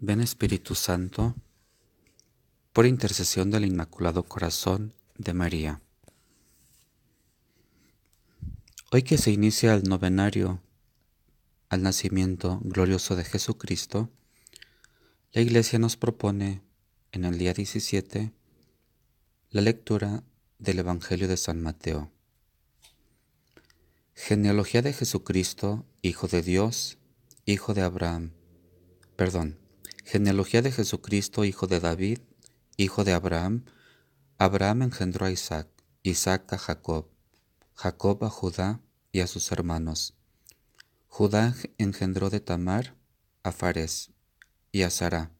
Ven Espíritu Santo, por intercesión del Inmaculado Corazón de María. Hoy que se inicia el novenario al nacimiento glorioso de Jesucristo, la Iglesia nos propone en el día 17 la lectura del Evangelio de San Mateo. Genealogía de Jesucristo, Hijo de Dios, Hijo de Abraham. Genealogía de Jesucristo, Hijo de David, Hijo de Abraham. Abraham engendró a Isaac, Isaac a Jacob, Jacob a Judá y a sus hermanos. Judá engendró de Tamar a Fares y a Sara.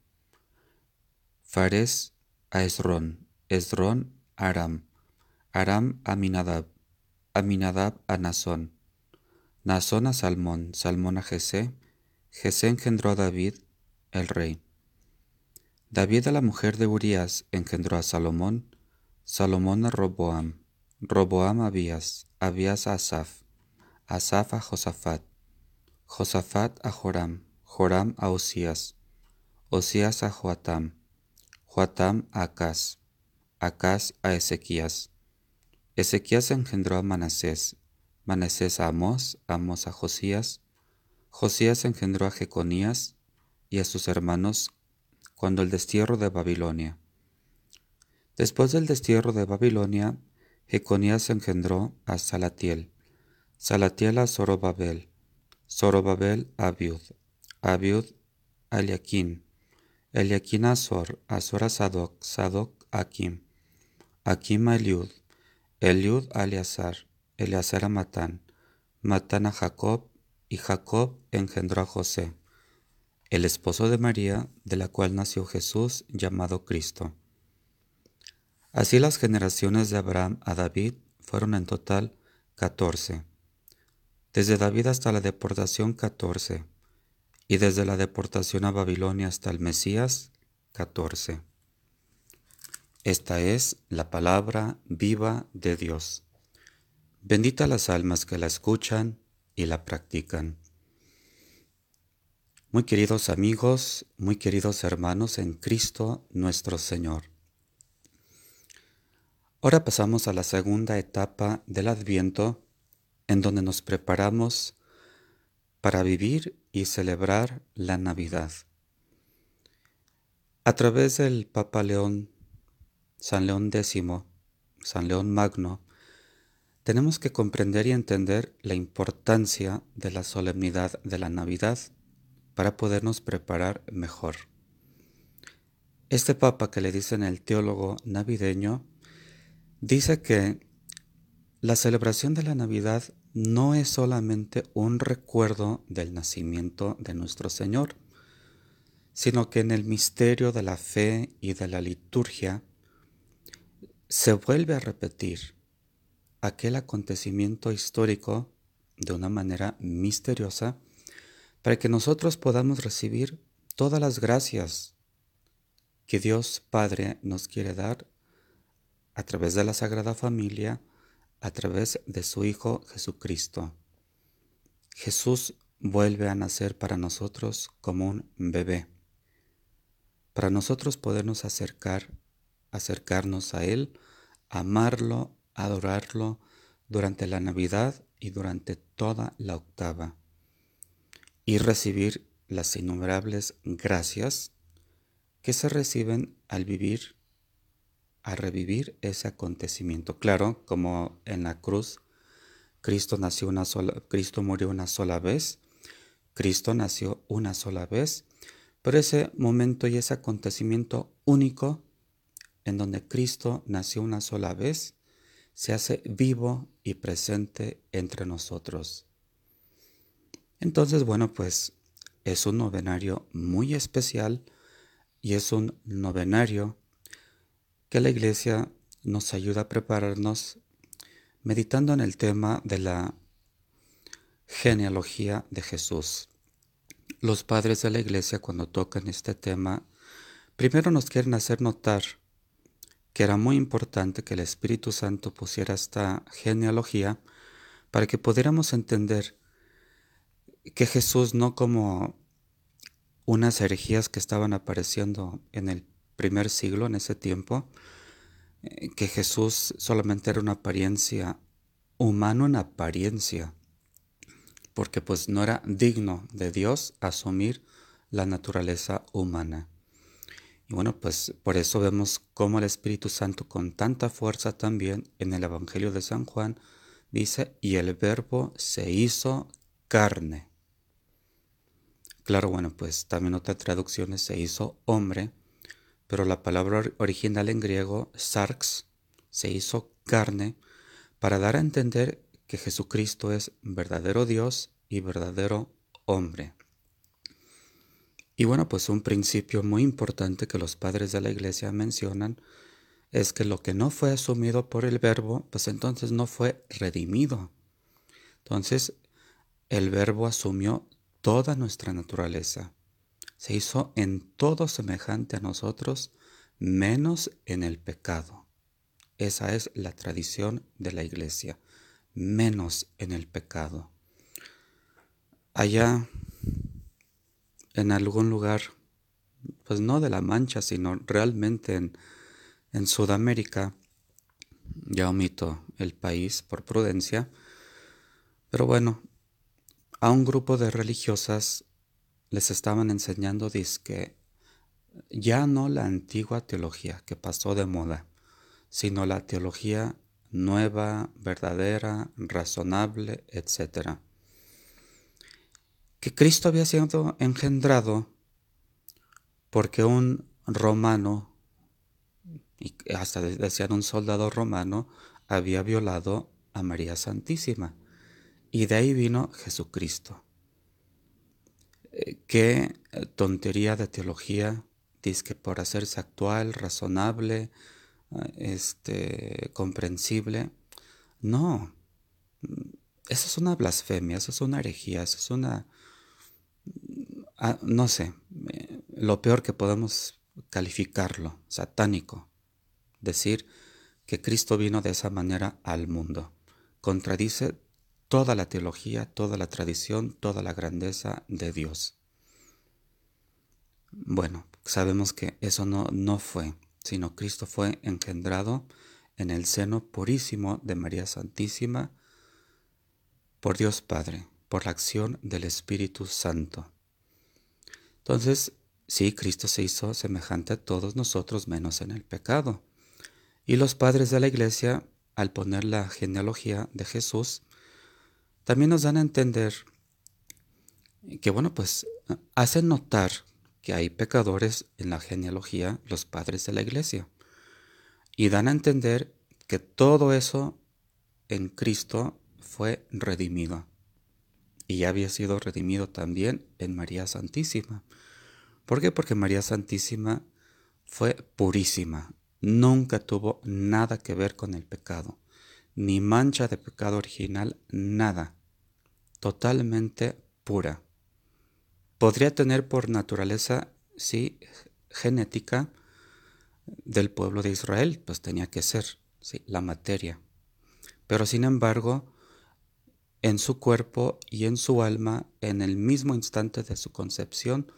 Fares a Esrón, Esrón a Aram, Aram a Aminadab, Aminadab a Nazón, Nazón a Salmón, Salmón a Jesé, Jesé engendró a David, el rey. David a la mujer de Urías engendró a Salomón, Salomón a Roboam, Roboam a Abías, Abías a Asaf, Asaf a Josafat, Josafat a Joram, Joram a Osías, Osías a Joatam, Joatam a Acaz, Acaz a Ezequías. Ezequías engendró a Manasés, Manasés a Amós, Amós a Josías, Josías engendró a Jeconías y a sus hermanos cuando el destierro de Babilonia. Después del destierro de Babilonia, Jeconías engendró a Salatiel, Salatiel a Zorobabel, Zorobabel a Abiud, Abiud a Eliaquín, Eliaquín a Azor, Azor a Sadoc, Sadoc a Aquim, Aquim a Eliud, Eliud a Eleazar, Eleazar a Matán, Matán a Jacob, y Jacob engendró a José, el esposo de María, de la cual nació Jesús, llamado Cristo. Así las generaciones de Abraham a David fueron en total 14. Desde David hasta la deportación 14, y desde la deportación a Babilonia hasta el Mesías 14. Esta es la palabra viva de Dios. Bendita las almas que la escuchan y la practican. Muy queridos amigos, muy queridos hermanos en Cristo nuestro Señor. Ahora pasamos a la segunda etapa del Adviento, en donde nos preparamos para vivir y celebrar la Navidad. A través del Papa San León X, San León Magno, tenemos que comprender y entender la importancia de la solemnidad de la Navidad para podernos preparar mejor. Este Papa, que le dicen el teólogo navideño, dice que la celebración de la Navidad no es solamente un recuerdo del nacimiento de nuestro Señor, sino que en el misterio de la fe y de la liturgia se vuelve a repetir aquel acontecimiento histórico de una manera misteriosa para que nosotros podamos recibir todas las gracias que Dios Padre nos quiere dar a través de la Sagrada Familia, a través de su Hijo Jesucristo. Jesús vuelve a nacer para nosotros como un bebé, para nosotros podernos acercarnos a Él, amarlo, adorarlo durante la Navidad y durante toda la octava, y recibir las innumerables gracias que se reciben al vivir, a revivir ese acontecimiento. Claro, como en la cruz, Cristo murió una sola vez, Cristo nació una sola vez, pero ese momento y ese acontecimiento único en donde Cristo nació una sola vez, se hace vivo y presente entre nosotros. Entonces, bueno, pues es un novenario muy especial y es un novenario que la Iglesia nos ayuda a prepararnos meditando en el tema de la genealogía de Jesús. Los padres de la Iglesia, cuando tocan este tema, primero nos quieren hacer notar que era muy importante que el Espíritu Santo pusiera esta genealogía para que pudiéramos entender que Jesús no como unas herejías que estaban apareciendo en el primer siglo, en ese tiempo, que Jesús solamente era una apariencia, humano en apariencia, porque pues no era digno de Dios asumir la naturaleza humana. Y bueno, pues por eso vemos cómo el Espíritu Santo con tanta fuerza también en el Evangelio de San Juan dice, y el Verbo se hizo carne. Claro, bueno, pues también otras traducciones se hizo hombre, pero la palabra original en griego, sarx, se hizo carne para dar a entender que Jesucristo es verdadero Dios y verdadero hombre. Y bueno, pues un principio muy importante que los padres de la iglesia mencionan es que lo que no fue asumido por el Verbo, pues entonces no fue redimido. Entonces, el Verbo asumió toda nuestra naturaleza. Se hizo en todo semejante a nosotros, menos en el pecado. Esa es la tradición de la iglesia, menos en el pecado. Allá, en algún lugar, pues no de la Mancha, sino realmente en Sudamérica, ya omito el país por prudencia, pero bueno, a un grupo de religiosas les estaban enseñando, dizque, ya no la antigua teología que pasó de moda, sino la teología nueva, verdadera, razonable, etc. Que Cristo había sido engendrado porque un romano, y hasta decían un soldado romano, había violado a María Santísima. Y de ahí vino Jesucristo. Qué tontería de teología, dice que por hacerse actual, razonable, comprensible. No, eso es una blasfemia, eso es una herejía, eso es una, no sé, lo peor que podemos calificarlo, satánico, decir que Cristo vino de esa manera al mundo. Contradice toda la teología, toda la tradición, toda la grandeza de Dios. Bueno, sabemos que eso no fue, sino Cristo fue engendrado en el seno purísimo de María Santísima por Dios Padre, por la acción del Espíritu Santo. Entonces, sí, Cristo se hizo semejante a todos nosotros menos en el pecado. Y los padres de la iglesia, al poner la genealogía de Jesús, también nos dan a entender que, bueno, pues hacen notar que hay pecadores en la genealogía, los padres de la iglesia, y dan a entender que todo eso en Cristo fue redimido, y ya había sido redimido también en María Santísima. ¿Por qué? Porque María Santísima fue purísima, nunca tuvo nada que ver con el pecado, ni mancha de pecado original, nada, totalmente pura. Podría tener por naturaleza, sí, genética del pueblo de Israel, pues tenía que ser, sí, la materia. Pero sin embargo, en su cuerpo y en su alma, en el mismo instante de su concepción,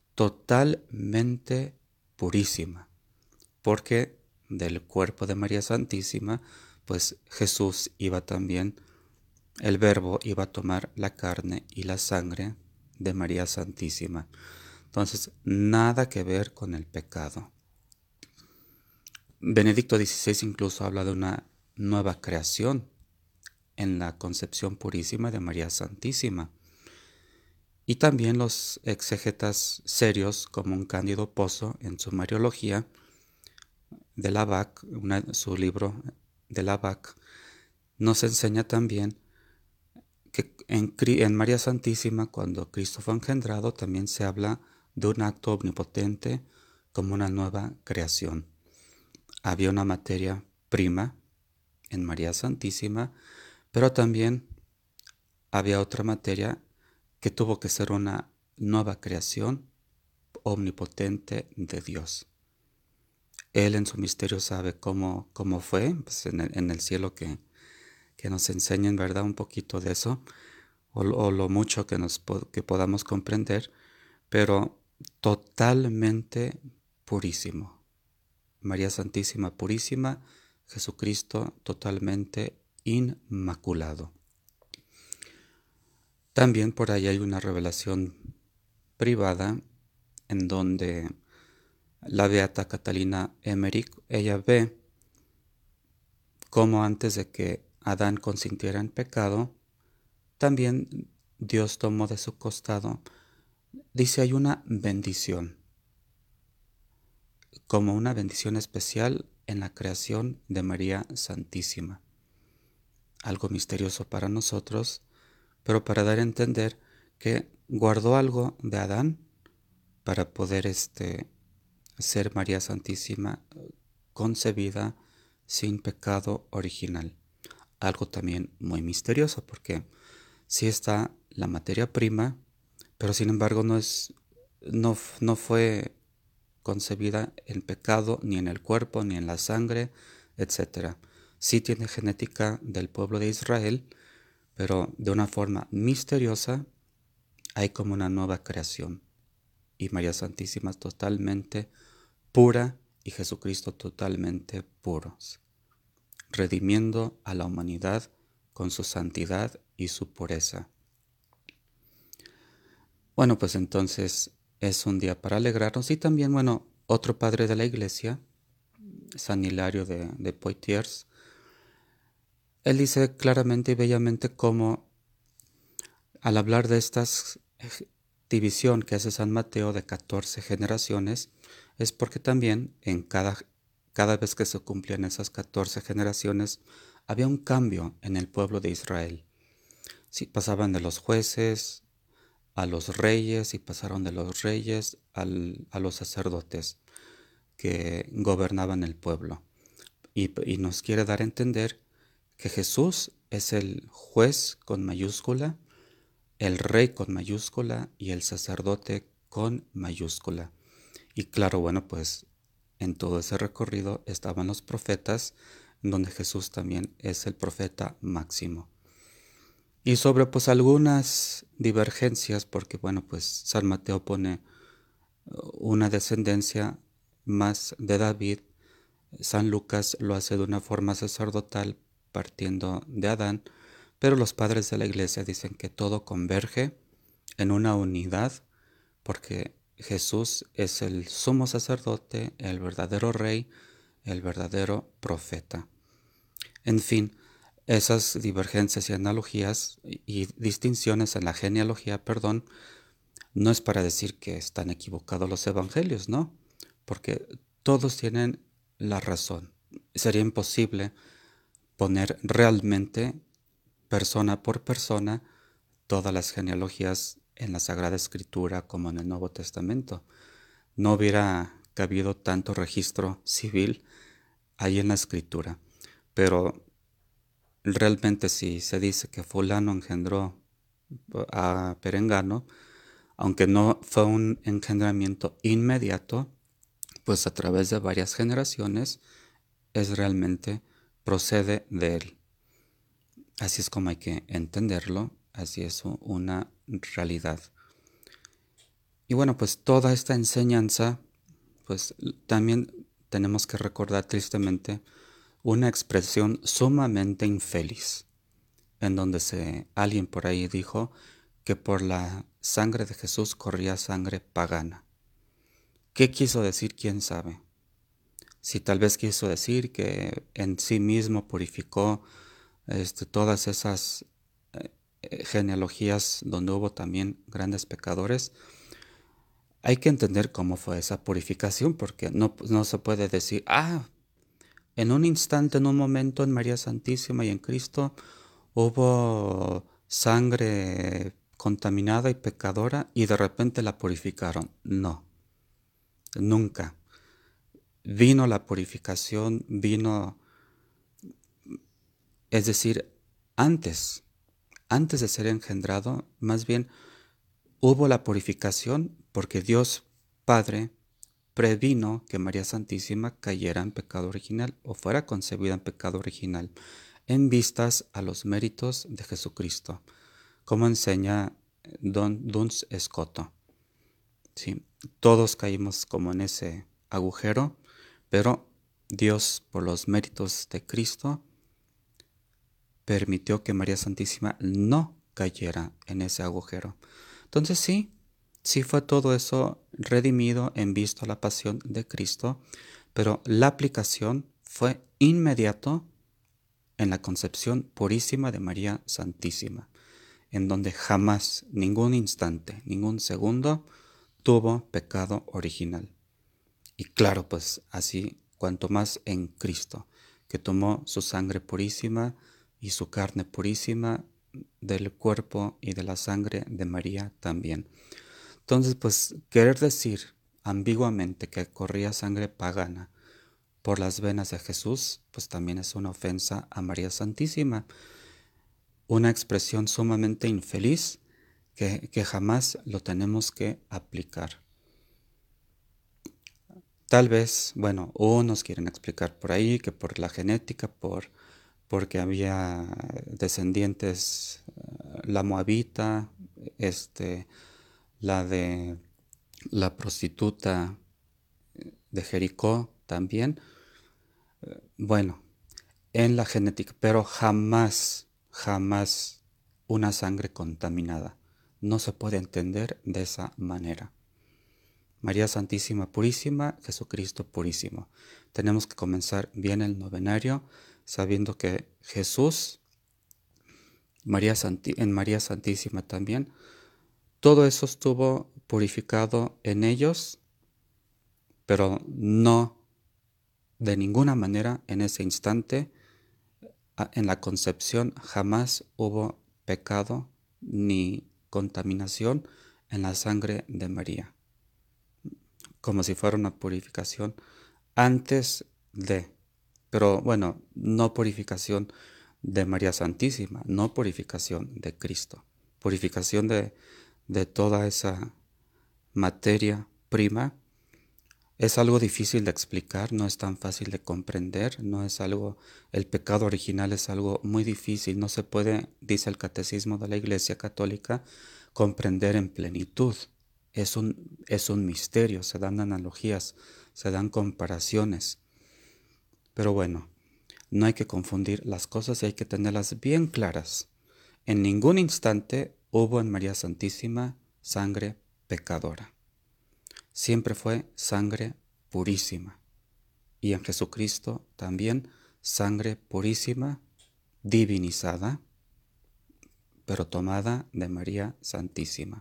totalmente purísima. Porque del cuerpo de María Santísima, pues Jesús iba también, el Verbo iba a tomar la carne y la sangre de María Santísima. Entonces, nada que ver con el pecado. Benedicto XVI incluso habla de una nueva creación en la concepción purísima de María Santísima. Y también los exégetas serios, como un Cándido Pozo en su Mariología de Labac, su libro de Labac, nos enseña también que en María Santísima, cuando Cristo fue engendrado, también se habla de un acto omnipotente como una nueva creación. Había una materia prima en María Santísima, pero también había otra materia que tuvo que ser una nueva creación omnipotente de Dios. Él en su misterio sabe cómo fue, pues en el cielo que nos enseñen, ¿verdad?, un poquito de eso, o lo mucho que podamos comprender, pero totalmente purísimo. María Santísima purísima, Jesucristo totalmente inmaculado. También por ahí hay una revelación privada en donde la beata Catalina Emmerich, ella ve cómo antes de que Adán consintiera en pecado, también Dios tomó de su costado, dice, hay una bendición, como una bendición especial en la creación de María Santísima. Algo misterioso para nosotros, pero para dar a entender que guardó algo de Adán para poder ser María Santísima concebida sin pecado original. Algo también muy misterioso porque sí está la materia prima, pero sin embargo no fue concebida en pecado ni en el cuerpo ni en la sangre, etc. Sí tiene genética del pueblo de Israel, pero de una forma misteriosa hay como una nueva creación. Y María Santísima es totalmente pura y Jesucristo totalmente puros, redimiendo a la humanidad con su santidad y su pureza. Bueno, pues entonces es un día para alegrarnos. Y también, bueno, otro padre de la iglesia, San Hilario de Poitiers, él dice claramente y bellamente cómo al hablar de esta división que hace San Mateo de 14 generaciones, es porque también en cada vez que se cumplían esas 14 generaciones, había un cambio en el pueblo de Israel. Sí, pasaban de los jueces a los reyes y pasaron de los reyes a los sacerdotes que gobernaban el pueblo. Y nos quiere dar a entender que Jesús es el juez con mayúscula, el rey con mayúscula y el sacerdote con mayúscula. Y claro, bueno, pues en todo ese recorrido estaban los profetas, donde Jesús también es el profeta máximo. Y sobre pues algunas divergencias, porque bueno, pues San Mateo pone una descendencia más de David, San Lucas lo hace de una forma sacerdotal partiendo de Adán, pero los padres de la iglesia dicen que todo converge en una unidad porque Jesús es el sumo sacerdote, el verdadero rey, el verdadero profeta. En fin, esas divergencias y analogías y distinciones en la genealogía, perdón, no es para decir que están equivocados los evangelios, ¿no? Porque todos tienen la razón. Sería imposible poner realmente, persona por persona, todas las genealogías en la Sagrada Escritura como en el Nuevo Testamento. No hubiera cabido tanto registro civil ahí en la Escritura. Pero realmente si se dice que fulano engendró a Perengano, aunque no fue un engendramiento inmediato, pues a través de varias generaciones es realmente procede de él. Así es como hay que entenderlo, así es una realidad. Y bueno, pues toda esta enseñanza, pues también tenemos que recordar tristemente una expresión sumamente infeliz, en donde alguien por ahí dijo que por la sangre de Jesús corría sangre pagana. ¿Qué quiso decir? ¿Quién sabe? Si tal vez quiso decir que en sí mismo purificó todas esas genealogías donde hubo también grandes pecadores. Hay que entender cómo fue esa purificación, porque no se puede decir, en un instante, en un momento en María Santísima y en Cristo hubo sangre contaminada y pecadora y de repente la purificaron. No, nunca. Vino la purificación, es decir, antes de ser engendrado, más bien hubo la purificación porque Dios Padre previno que María Santísima cayera en pecado original o fuera concebida en pecado original en vistas a los méritos de Jesucristo, como enseña Don Duns Scoto. ¿sí? Todos caímos como en ese agujero, pero Dios, por los méritos de Cristo, permitió que María Santísima no cayera en ese agujero. Entonces sí fue todo eso redimido en visto a la pasión de Cristo, pero la aplicación fue inmediato en la concepción purísima de María Santísima, en donde jamás, ningún instante, ningún segundo, tuvo pecado original. Y claro, pues así, cuanto más en Cristo, que tomó su sangre purísima y su carne purísima del cuerpo y de la sangre de María también. Entonces, pues querer decir ambiguamente que corría sangre pagana por las venas de Jesús, pues también es una ofensa a María Santísima, una expresión sumamente infeliz que jamás lo tenemos que aplicar. Tal vez, bueno, unos quieren explicar por ahí que por la genética, porque había descendientes, la moabita, la de la prostituta de Jericó también. Bueno, en la genética, pero jamás una sangre contaminada. No se puede entender de esa manera. María Santísima Purísima, Jesucristo Purísimo. Tenemos que comenzar bien el novenario sabiendo que Jesús, en María Santísima también, todo eso estuvo purificado en ellos, pero no de ninguna manera en ese instante, en la concepción jamás hubo pecado ni contaminación en la sangre de María, como si fuera una purificación antes de, pero bueno, no purificación de María Santísima, no purificación de Cristo, purificación de toda esa materia prima. Es algo difícil de explicar, no es tan fácil de comprender, no es algo, el pecado original es algo muy difícil, no se puede, dice el Catecismo de la Iglesia Católica, comprender en plenitud. Es un misterio, se dan analogías, se dan comparaciones. Pero bueno, no hay que confundir las cosas y hay que tenerlas bien claras. En ningún instante hubo en María Santísima sangre pecadora. Siempre fue sangre purísima. Y en Jesucristo también sangre purísima, divinizada, pero tomada de María Santísima.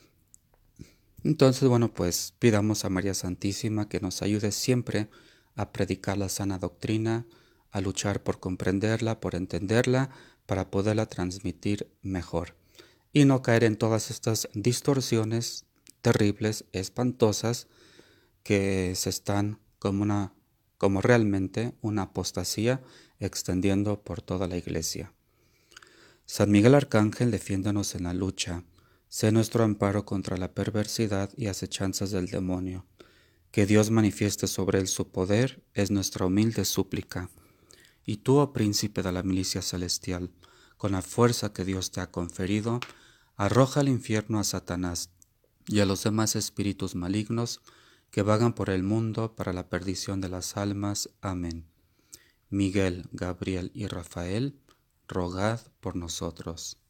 Entonces, bueno, pues pidamos a María Santísima que nos ayude siempre a predicar la sana doctrina, a luchar por comprenderla, por entenderla, para poderla transmitir mejor y no caer en todas estas distorsiones terribles, espantosas, que se están como realmente una apostasía extendiendo por toda la Iglesia. San Miguel Arcángel, defiéndonos en la lucha, sé nuestro amparo contra la perversidad y acechanzas del demonio. Que Dios manifieste sobre él su poder es nuestra humilde súplica. Y tú, oh príncipe de la milicia celestial, con la fuerza que Dios te ha conferido, arroja al infierno a Satanás y a los demás espíritus malignos que vagan por el mundo para la perdición de las almas. Amén. Miguel, Gabriel y Rafael, rogad por nosotros.